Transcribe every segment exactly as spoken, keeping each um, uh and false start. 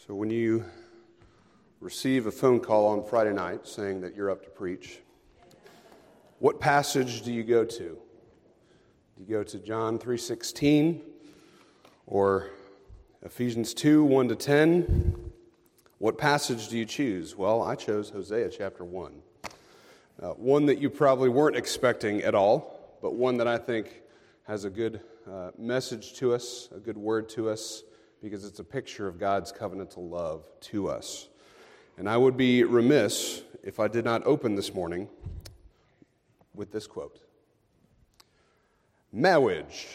So when you receive a phone call on Friday night saying that you're up to preach, what passage do you go to? Do you go to John three sixteen or Ephesians two, one to ten? What passage do you choose? Well, I chose Hosea chapter one. Uh, one that you probably weren't expecting at all, but one that I think has a good uh, message to us, a good word to us, because it's a picture of God's covenantal love to us. And I would be remiss if I did not open this morning with this quote. Marriage.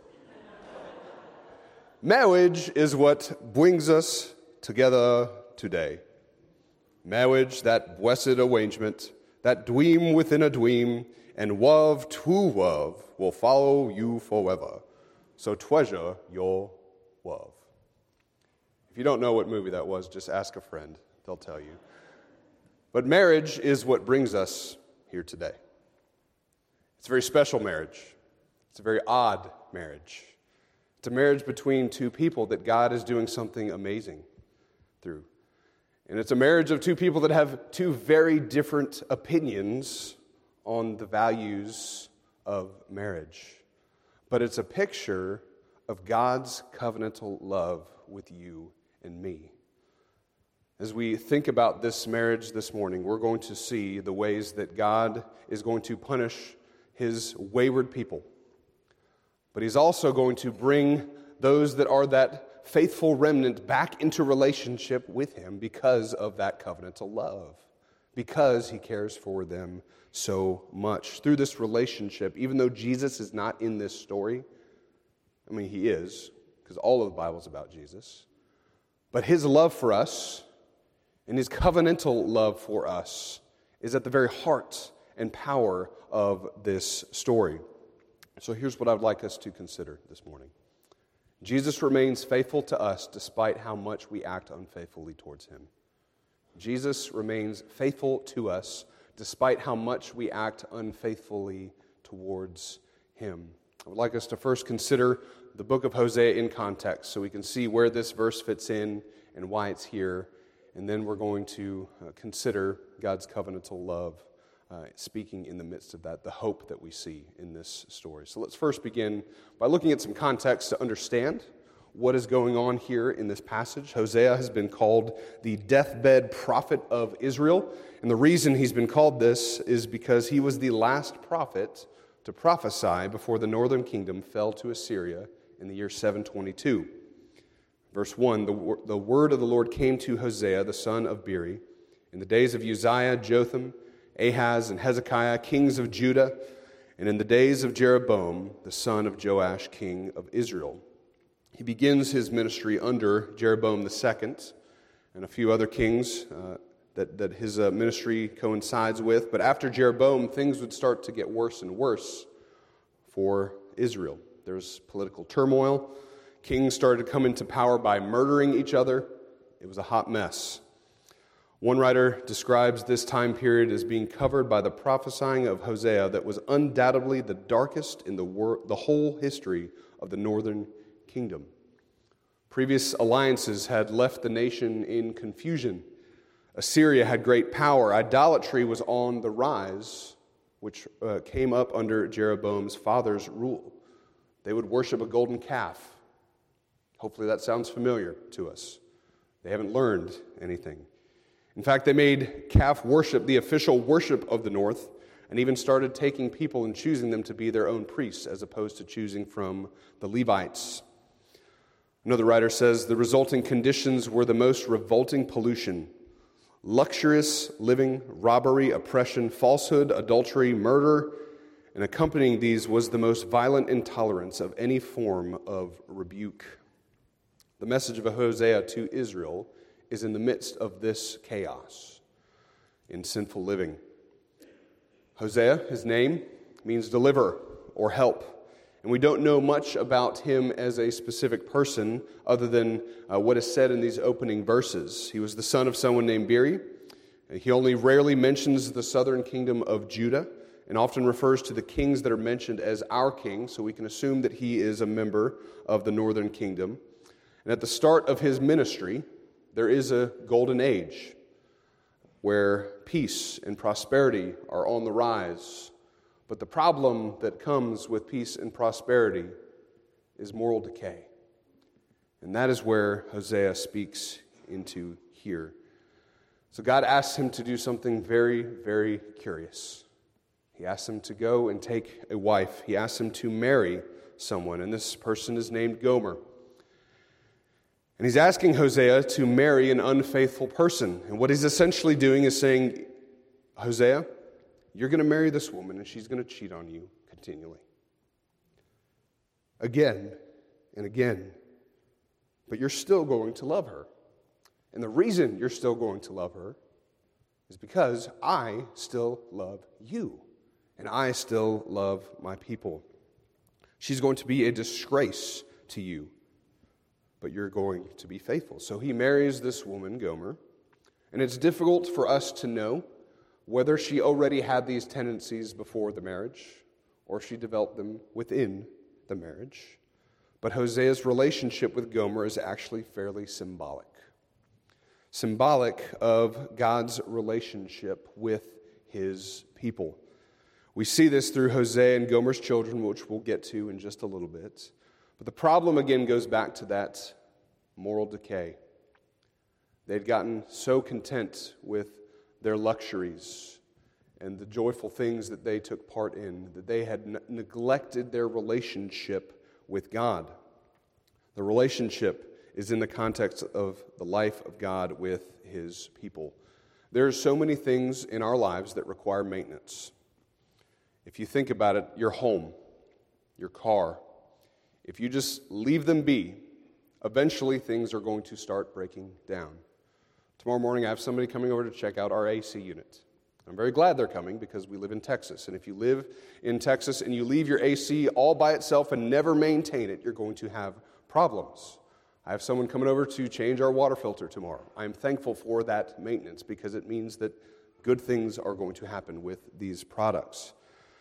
Marriage is what brings us together today. Marriage, that blessed arrangement, that dream within a dream, and love, true love, will follow you forever. So treasure your love. If you don't know what movie that was, just ask a friend. They'll tell you. But marriage is what brings us here today. It's a very special marriage. It's a very odd marriage. It's a marriage between two people that God is doing something amazing through. And it's a marriage of two people that have two very different opinions on the values of marriage. But it's a picture of God's covenantal love with you and me. As we think about this marriage this morning, we're going to see the ways that God is going to punish his wayward people. But he's also going to bring those that are that faithful remnant back into relationship with him because of that covenantal love, because he cares for them so much. Through this relationship, even though Jesus is not in this story, I mean, he is, because all of the Bible is about Jesus, but his love for us and his covenantal love for us is at the very heart and power of this story. So here's what I would like us to consider this morning. Jesus remains faithful to us despite how much we act unfaithfully towards him. Jesus remains faithful to us despite how much we act unfaithfully towards him. I would like us to first consider the book of Hosea in context so we can see where this verse fits in and why it's here. And then we're going to uh, consider God's covenantal love uh, speaking in the midst of that, the hope that we see in this story. So let's first begin by looking at some context to understand what is going on here in this passage. Hosea has been called the deathbed prophet of Israel. And the reason he's been called this is because he was the last prophet to prophesy before the northern kingdom fell to Assyria in the year seven twenty-two. Verse one, the, the word of the Lord came to Hosea, the son of Beeri, in the days of Uzziah, Jotham, Ahaz, and Hezekiah, kings of Judah, and in the days of Jeroboam, the son of Joash, king of Israel. He begins his ministry under Jeroboam the second and a few other kings uh, that, that his uh, ministry coincides with. But after Jeroboam, things would start to get worse and worse for Israel. There's political turmoil. Kings started to come into power by murdering each other. It was a hot mess. One writer describes this time period as being covered by the prophesying of Hosea that was undoubtedly the darkest in the, wor- the whole history of the northern kingdom. Previous alliances had left the nation in confusion. Assyria had great power. Idolatry was on the rise, which uh, came up under Jeroboam's father's rule. They would worship a golden calf. Hopefully that sounds familiar to us. They haven't learned anything. In fact, they made calf worship the official worship of the north and even started taking people and choosing them to be their own priests as opposed to choosing from the Levites. Another writer says the resulting conditions were the most revolting pollution: luxurious living, robbery, oppression, falsehood, adultery, murder, and accompanying these was the most violent intolerance of any form of rebuke. The message of Hosea to Israel is in the midst of this chaos in sinful living. Hosea, his name, means deliver or help. And we don't know much about him as a specific person other than uh, what is said in these opening verses. He was the son of someone named Beeri. He only rarely mentions the southern kingdom of Judah and often refers to the kings that are mentioned as our king, so we can assume that he is a member of the northern kingdom. And at the start of his ministry, There is a golden age where peace and prosperity are on the rise. But the problem that comes with peace and prosperity is moral decay. And that is where Hosea speaks into here. So God asks him to do something very, very curious. He asks him to go and take a wife. He asks him to marry someone, and this person is named Gomer. And he's asking Hosea to marry an unfaithful person. And what he's essentially doing is saying, Hosea, you're going to marry this woman, and she's going to cheat on you continually. Again and again. But you're still going to love her. And the reason you're still going to love her is because I still love you. And I still love my people. She's going to be a disgrace to you, but you're going to be faithful. So he marries this woman, Gomer, and it's difficult for us to know whether she already had these tendencies before the marriage or she developed them within the marriage. But Hosea's relationship with Gomer is actually fairly symbolic. Symbolic of God's relationship with his people. We see this through Hosea and Gomer's children, which we'll get to in just a little bit. But the problem again goes back to that moral decay. They'd gotten so content with their luxuries and the joyful things that they took part in that they had n- neglected their relationship with God. The relationship is in the context of the life of God with his people. There are so many things in our lives that require maintenance. If you think about it, your home, your car, if you just leave them be, eventually things are going to start breaking down. Tomorrow morning I have somebody coming over to check out our A C unit. I'm very glad they're coming because we live in Texas. And if you live in Texas and you leave your A C all by itself and never maintain it, you're going to have problems. I have someone coming over to change our water filter tomorrow. I am thankful for that maintenance because it means that good things are going to happen with these products.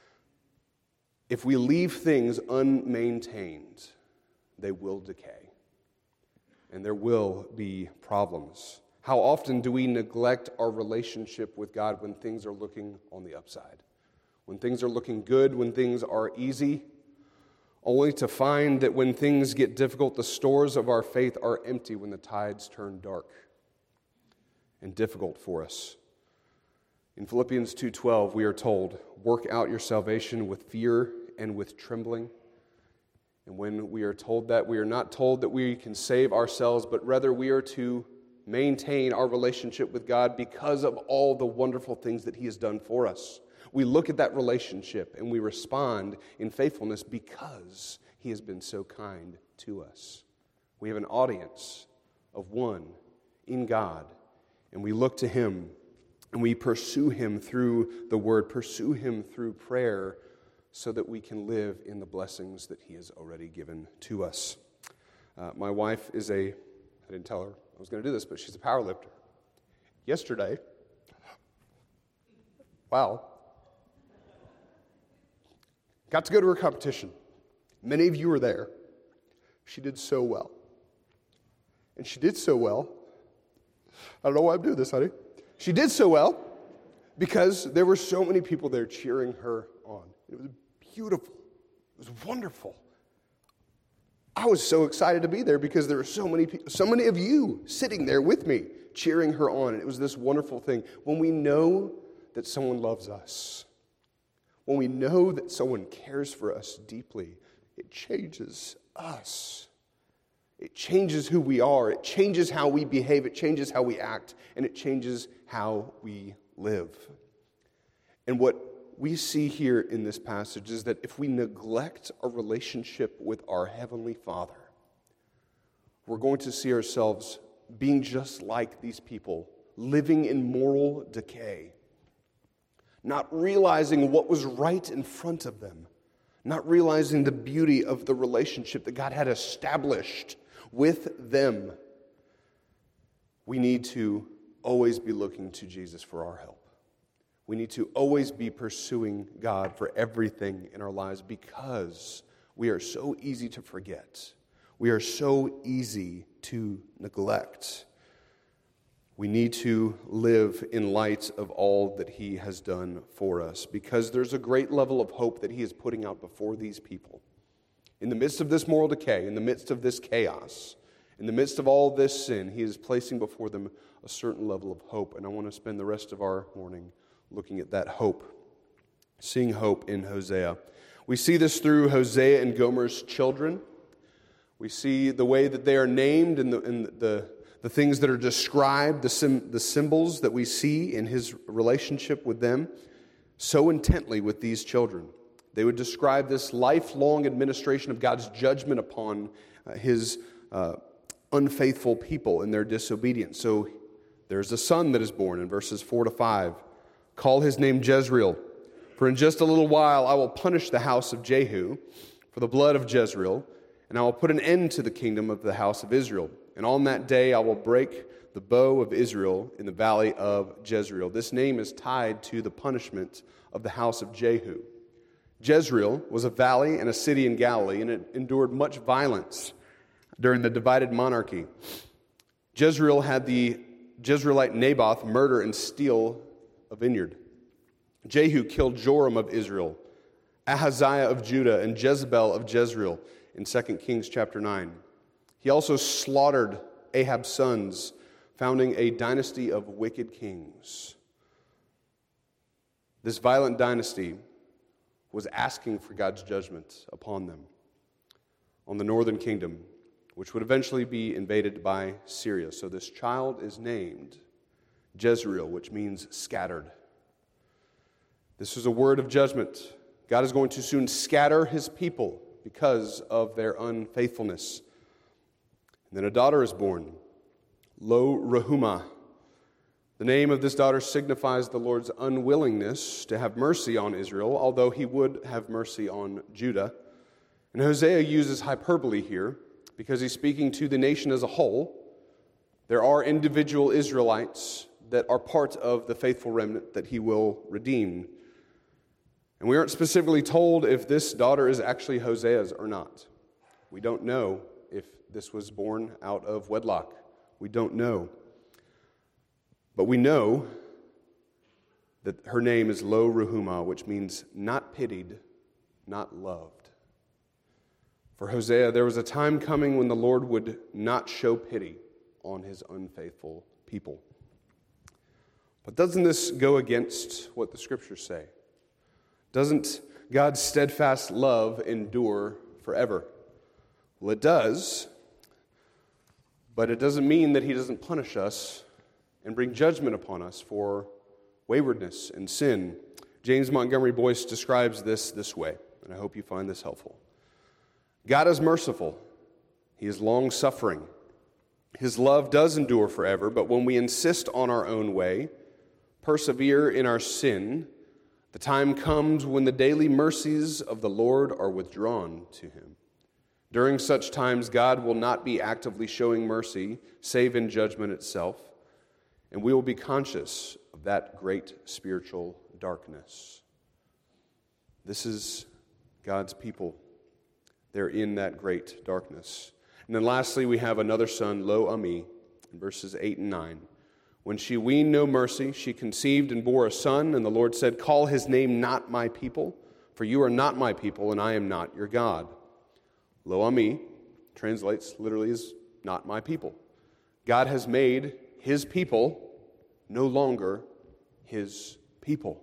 If we leave things unmaintained, they will decay. And there will be problems. How often do we neglect our relationship with God when things are looking on the upside? When things are looking good, when things are easy, only to find that when things get difficult, the stores of our faith are empty when the tides turn dark and difficult for us. In Philippians two twelve, we are told, work out your salvation with fear and with trembling. And when we are told that, we are not told that we can save ourselves, but rather we are to maintain our relationship with God because of all the wonderful things that he has done for us. We look at that relationship and we respond in faithfulness because he has been so kind to us. We have an audience of one in God, and we look to him and we pursue him through the word, pursue him through prayer, so that we can live in the blessings that he has already given to us. Uh, my wife is a, I didn't tell her I was going to do this, but she's a power lifter. Yesterday, wow, got to go to her competition. Many of you were there. She did so well. And she did so well. I don't know why I'm doing this, honey. She did so well because there were so many people there cheering her on. It was beautiful. It was wonderful. I was so excited to be there because there were so many people, so many of you sitting there with me, cheering her on. And it was this wonderful thing. When we know that someone loves us, when we know that someone cares for us deeply, it changes us. It changes who we are. It changes how we behave. It changes how we act. And it changes how we live. And what we see here in this passage is that if we neglect a relationship with our Heavenly Father, we're going to see ourselves being just like these people, living in moral decay, not realizing what was right in front of them, not realizing the beauty of the relationship that God had established with them. We need to always be looking to Jesus for our help. We need to always be pursuing God for everything in our lives because we are so easy to forget. We are so easy to neglect. we need to live in light of all that he has done for us, because there's a great level of hope that he is putting out before these people. In the midst of this moral decay, in the midst of this chaos, in the midst of all this sin, he is placing before them a certain level of hope. And I want to spend the rest of our morning looking at that hope, seeing hope in Hosea. We see this through Hosea and Gomer's children. We see the way that they are named and the, and the, the things that are described, the, sim, the symbols that we see in his relationship with them so intently with these children. They would describe this lifelong administration of God's judgment upon uh, his uh, unfaithful people in their disobedience. So there's a son that is born in verses four to five. Call his name Jezreel, for in just a little while I will punish the house of Jehu for the blood of Jezreel, and I will put an end to the kingdom of the house of Israel. And on that day I will break the bow of Israel in the valley of Jezreel. This name is tied to the punishment of the house of Jehu. Jezreel was a valley and a city in Galilee, and it endured much violence during the divided monarchy. Jezreel had the Jezreelite Naboth murder and steal a vineyard. Jehu killed Joram of Israel, Ahaziah of Judah, and Jezebel of Jezreel in Second Kings chapter nine. He also slaughtered Ahab's sons, founding a dynasty of wicked kings. This violent dynasty was asking for God's judgment upon them on the northern kingdom, which would eventually be invaded by Syria. So this child is named Jezreel, which means scattered. This is a word of judgment. God is going to soon scatter his people because of their unfaithfulness. And then a daughter is born, Lo Ruhamah. The name of this daughter signifies the Lord's unwillingness to have mercy on Israel, although he would have mercy on Judah. And Hosea uses hyperbole here because he's speaking to the nation as a whole. There are individual Israelites that are part of the faithful remnant that he will redeem. And we aren't specifically told if this daughter is actually Hosea's or not. We don't know if this was born out of wedlock. We don't know. But we know that her name is Lo Ruhamah, which means not pitied, not loved. For Hosea, there was a time coming when the Lord would not show pity on his unfaithful people. But doesn't this go against what the Scriptures say? Doesn't God's steadfast love endure forever? Well, it does, but it doesn't mean that he doesn't punish us and bring judgment upon us for waywardness and sin. James Montgomery Boyce describes this this way, and I hope you find this helpful. God is merciful. He is long-suffering. His love does endure forever, but when we insist on our own way, persevere in our sin, the time comes when the daily mercies of the Lord are withdrawn to him. During such times, God will not be actively showing mercy, save in judgment itself, and we will be conscious of that great spiritual darkness. This is God's people. They're in that great darkness. And then lastly, we have another son, Lo Ami, in verses eight and nine. When she weaned no mercy, she conceived and bore a son, and the Lord said, Call his name not my people, for you are not my people, and I am not your God. Lo Ami translates literally as not my people. God has made his people no longer his people.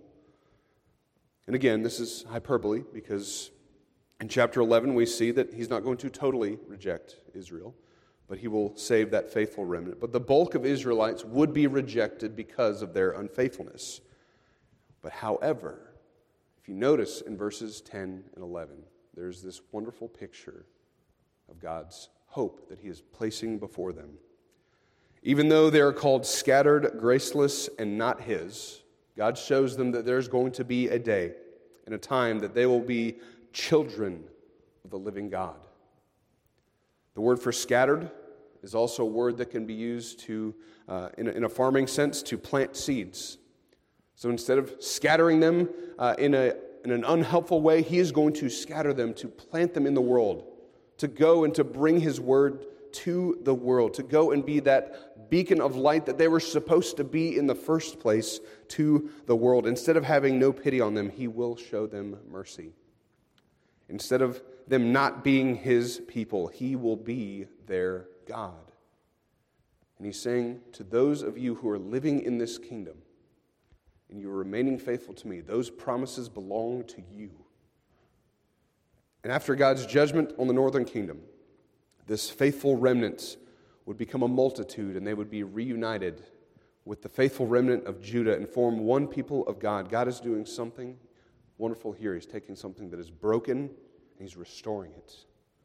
And again, this is hyperbole because in chapter eleven we see that he's not going to totally reject Israel, but he will save that faithful remnant. But the bulk of Israelites would be rejected because of their unfaithfulness. But however, if you notice in verses ten and eleven, there's this wonderful picture of God's hope that he is placing before them. Even though they are called scattered, graceless, and not his, God shows them that there's going to be a day and a time that they will be children of the living God. The word for scattered is also a word that can be used to, uh, in, a, in a farming sense, to plant seeds. So instead of scattering them uh, in, a, in an unhelpful way, he is going to scatter them to plant them in the world, to go and to bring his word to the world, to go and be that beacon of light that they were supposed to be in the first place to the world. Instead of having no pity on them, he will show them mercy. Instead of them not being his people, he will be their God. And he's saying to those of you who are living in this kingdom, and you are remaining faithful to me, those promises belong to you. And after God's judgment on the northern kingdom, this faithful remnant would become a multitude, and they would be reunited with the faithful remnant of Judah and form one people of God. God is doing something wonderful here. He's taking something that is broken, and he's restoring it.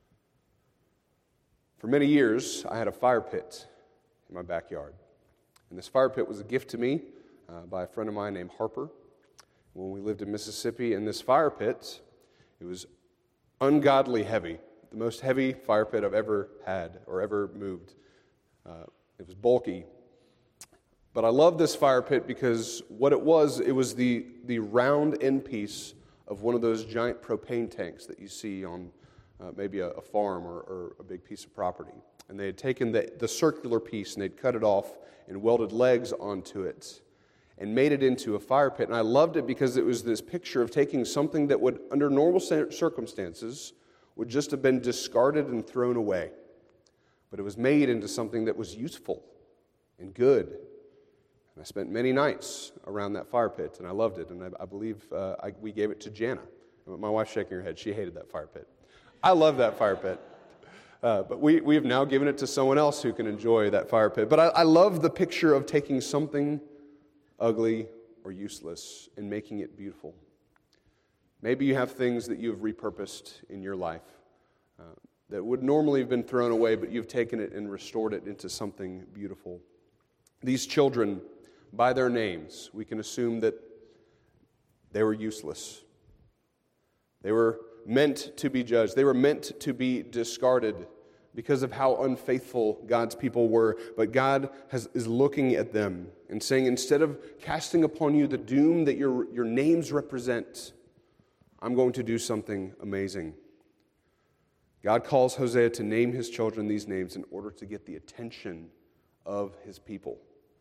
For many years, I had a fire pit in my backyard. And this fire pit was a gift to me uh, by a friend of mine named Harper when we lived in Mississippi. And this fire pit, it was ungodly heavy, the most heavy fire pit I've ever had or ever moved. Uh, it was bulky. But I love this fire pit because what it was, it was the, the round end piece of one of those giant propane tanks that you see on uh, maybe a, a farm or, or a big piece of property. And they had taken the, the circular piece and they'd cut it off and welded legs onto it and made it into a fire pit. And I loved it because it was this picture of taking something that would, under normal circumstances, would just have been discarded and thrown away. But it was made into something that was useful and good. And I spent many nights around that fire pit, and I loved it. And I, I believe uh, I, we gave it to Jana. My wife's shaking her head. She hated that fire pit. I love that fire pit. Uh, but we, we have now given it to someone else who can enjoy that fire pit. But I, I love the picture of taking something ugly or useless and making it beautiful. Maybe you have things that you have repurposed in your life uh, that would normally have been thrown away, but you've taken it and restored it into something beautiful. These children, by their names, we can assume that they were useless. They were meant to be judged. They were meant to be discarded because of how unfaithful God's people were. But God has, is looking at them and saying, instead of casting upon you the doom that your, your names represent, I'm going to do something amazing. God calls Hosea to name his children these names in order to get the attention of his people.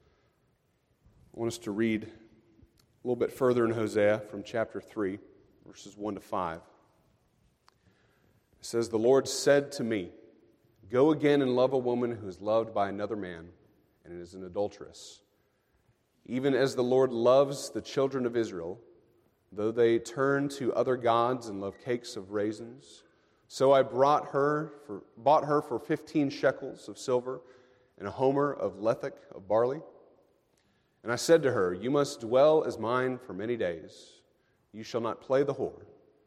I want us to read a little bit further in Hosea from chapter three, verses one to five. It says, "The Lord said to me, go again and love a woman who is loved by another man and is an adulteress. Even as the Lord loves the children of Israel, though they turn to other gods and love cakes of raisins, so I brought her for, bought her for fifteen shekels of silver and a homer of lethech of barley. And I said to her, you must dwell as mine for many days. You shall not play the whore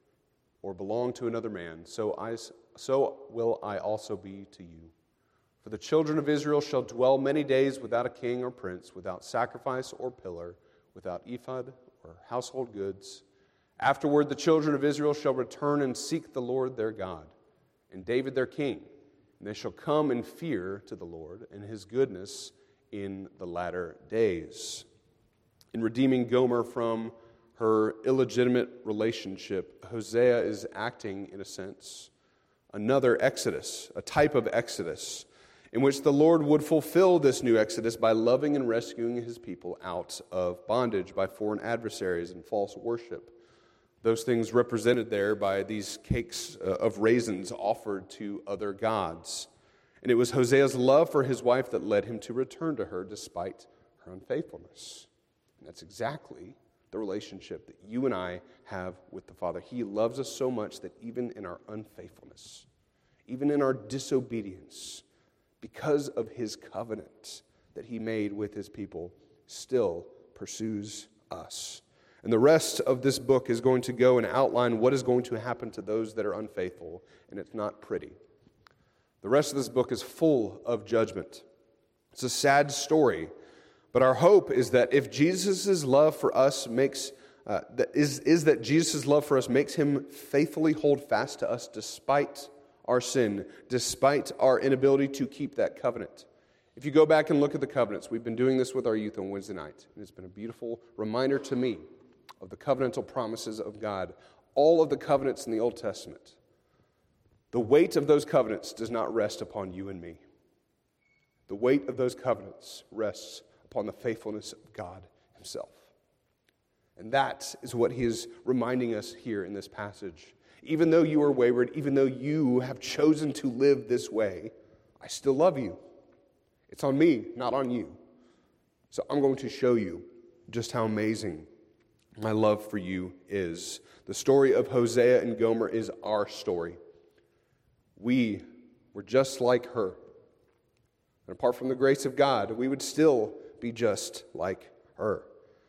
or belong to another man, so I, so will I also be to you. For the children of Israel shall dwell many days without a king or prince, without sacrifice or pillar, without ephod or household goods. Afterward the children of Israel shall return and seek the Lord their God, and David their king. And they shall come in fear to the Lord and his goodness in the latter days." In redeeming Gomer from her illegitimate relationship, Hosea is acting, in a sense, another Exodus, a type of Exodus, in which the Lord would fulfill this new Exodus by loving and rescuing his people out of bondage by foreign adversaries and false worship. Those things represented there by these cakes of raisins offered to other gods. And it was Hosea's love for his wife that led him to return to her despite her unfaithfulness. And that's exactly the relationship that you and I have with the Father. He loves us so much that even in our unfaithfulness, even in our disobedience, because of his covenant that he made with his people, still pursues us. And the rest of this book is going to go and outline what is going to happen to those that are unfaithful, and it's not pretty. The rest of this book is full of judgment. It's a sad story, but our hope is that if Jesus' love for us makes uh, that is, is that Jesus' love for us makes him faithfully hold fast to us despite our sin, despite our inability to keep that covenant. If you go back and look at the covenants, we've been doing this with our youth on Wednesday night, and it's been a beautiful reminder to me of the covenantal promises of God. All of the covenants in the Old Testament, the weight of those covenants does not rest upon you and me. the weight of those covenants rests upon the faithfulness of God himself. And that is what he is reminding us here in this passage. Even though you are wayward, even though you have chosen to live this way, I still love you. It's on me, not on you. So I'm going to show you just how amazing my love for you is. The story of Hosea and Gomer is our story. We were just like her. And apart from the grace of God, we would still be just like her.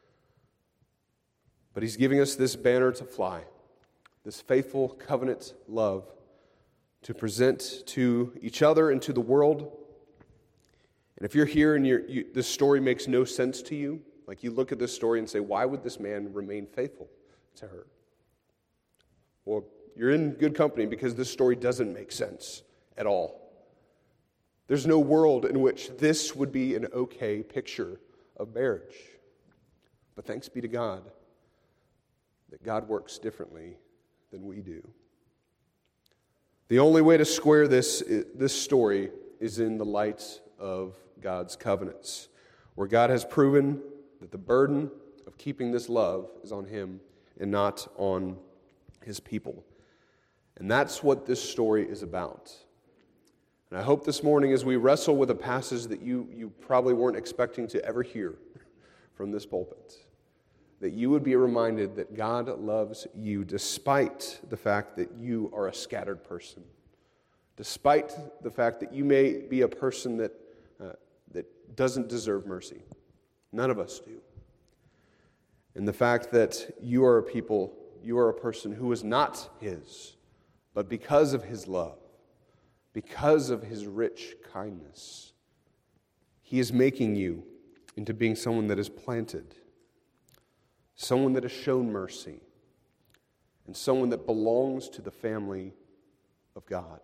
But he's giving us this banner to fly, this faithful covenant love to present to each other and to the world. And if you're here and you're, you, this story makes no sense to you, like you look at this story and say, why would this man remain faithful to her? Well, you're in good company because this story doesn't make sense at all. There's no world in which this would be an okay picture of marriage. But thanks be to God that God works differently than we do. The only way to square this, this story is in the light of God's covenants, where God has proven that the burden of keeping this love is on him and not on his people. And that's what this story is about. And I hope this morning as we wrestle with a passage that you, you probably weren't expecting to ever hear from this pulpit, that you would be reminded that God loves you despite the fact that you are a scattered person, despite the fact that you may be a person that, uh, that doesn't deserve mercy. None of us do. And the fact that you are a people, you are a person who is not his, but because of his love, because of his rich kindness, he is making you into being someone that is planted, someone that has shown mercy, and someone that belongs to the family of God.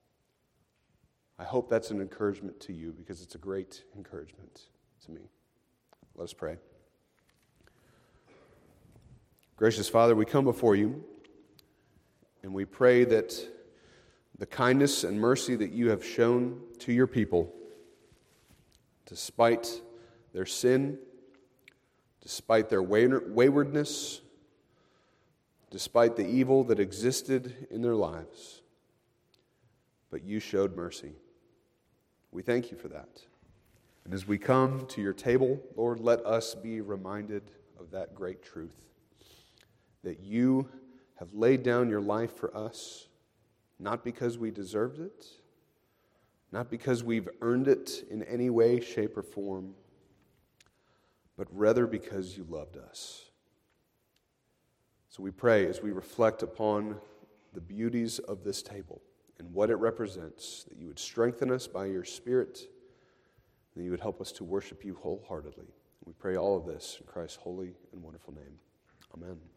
I hope that's an encouragement to you because it's a great encouragement to me. Let us pray. Gracious Father, we come before you and we pray that the kindness and mercy that you have shown to your people, despite their sin, despite their waywardness, despite the evil that existed in their lives, but you showed mercy. We thank you for that. And as we come to your table, Lord, let us be reminded of that great truth, that you have laid down your life for us, not because we deserved it, not because we've earned it in any way, shape, or form, but rather because you loved us. So we pray as we reflect upon the beauties of this table and what it represents, that you would strengthen us by your Spirit, and that you would help us to worship you wholeheartedly. We pray all of this in Christ's holy and wonderful name. Amen.